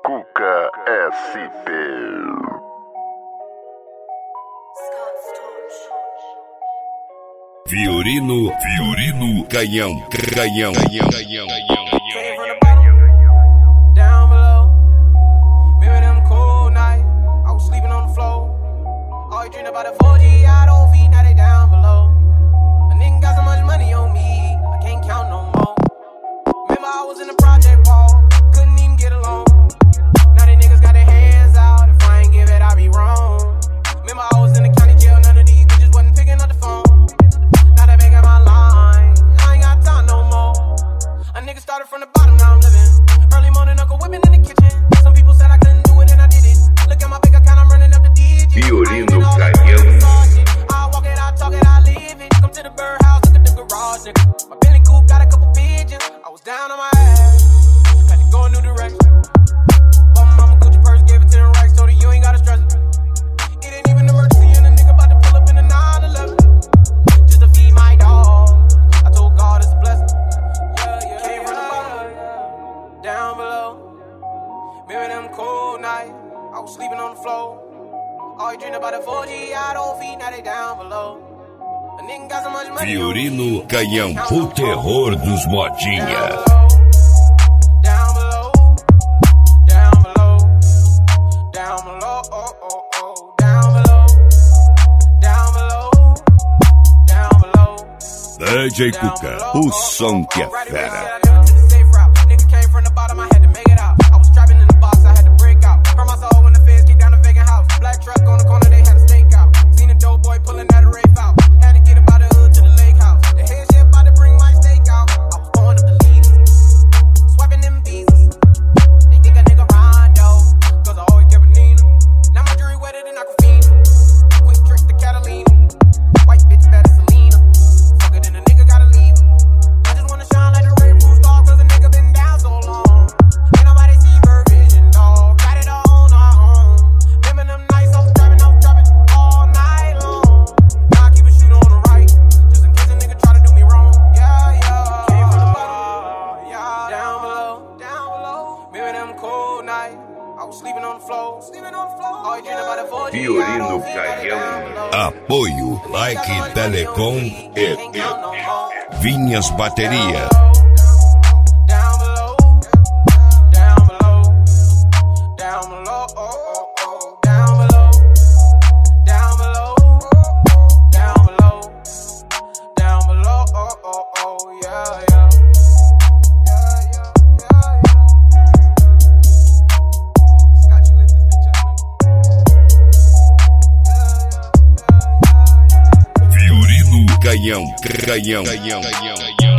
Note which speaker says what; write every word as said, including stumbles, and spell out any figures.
Speaker 1: Cuca S P.
Speaker 2: Fiorino, Fiorino, Canhão, Canhão, Canhão, Canhão, Canhão.
Speaker 3: Down below, remember them cold nights, I was sleeping on the floor. All you dream about a four G, I don't feed, now they down below. A nigga got so much money on me, I can't count no more. Remember I was in the project wall, couldn't even get along. Now they niggas got their hands out, if I ain't give it, I be wrong. Remember I was in the county jail, none of these bitches wasn't picking up the phone. Now they making my line, I ain't got time no more. A nigga started from the bottom, now I'm living. Early morning, Uncle whipping in the kitchen. Some people said I couldn't do it and I did it. Look at my bank account, I'm running up the digits.
Speaker 2: Fiorino, Canhão.
Speaker 3: I walk it, I talk it, I live it. Come to the birdhouse, look at the garage, nigga. My Billy Coop got a couple pigeons. I was down on my ass, had to go a new direction. Bought my mama Gucci purse, gave it to them racks, told her you ain't gotta stress it. It ain't even an emergency, and a nigga about to pull up in a nine eleven. Just to feed my dog. I told God it's a blessing. Yeah, yeah, came from the bottom, down below. Remember them cold nights, I was sleeping on the floor. All you dream about a four G, I don't feed, now they down below. A nigga got so much money.
Speaker 2: Fiorino, Canhão, o terror dos modinha.
Speaker 3: Down below, down below, down below, oh, oh, oh, down below, down below, down below.
Speaker 2: D J Cuca, o som que é fera.
Speaker 3: Nigga came from the bottom, I had to make it out. I was trapping in the box, I had to break out. Hurt my soul when the feds kicked down the vacant house. Black truck on the corner, they had a stake out. Seen a dope boy pulling that rafe out. Had to get up out the hood to the lake house. The head shit about to bring my steak out. I was going up the leaders, swiping them visas. They think a nigga Rondo, cause I always kept a Nina. Now my jewelry wetter than Aquafina. Quick trick to Catalina. White bitch better Selena. Fuck it, and a nigga gotta leave. I just wanna shine like a red blue star, cause a nigga been down so long. Ain't nobody see Bird Vision, dog. Got it all on our own. Remember them nights I was driving, I was driving all night long. Now I keep a shooter on the right, just in case a nigga try to do me wrong. Yeah, yeah. Came from the bottom, yeah. Down below, down below. Remember them cold nights, I was sleeping on the floor, sleeping on the floor. All you dream about a four G,
Speaker 2: Fiorino, Canhão. Apoio Like Telecom e Vinhas Bateria.
Speaker 3: Down below, down below, down below, oh, oh, oh, down below, down below, down below, down below, oh, oh, oh, yeah, yeah. Yeah, yeah, yeah, yeah. Scott, you lit this bitch up, nigga. Yeah, yeah, yeah, yeah.
Speaker 2: Fiorino, Canhão, Canhão, Canhão, Canhão.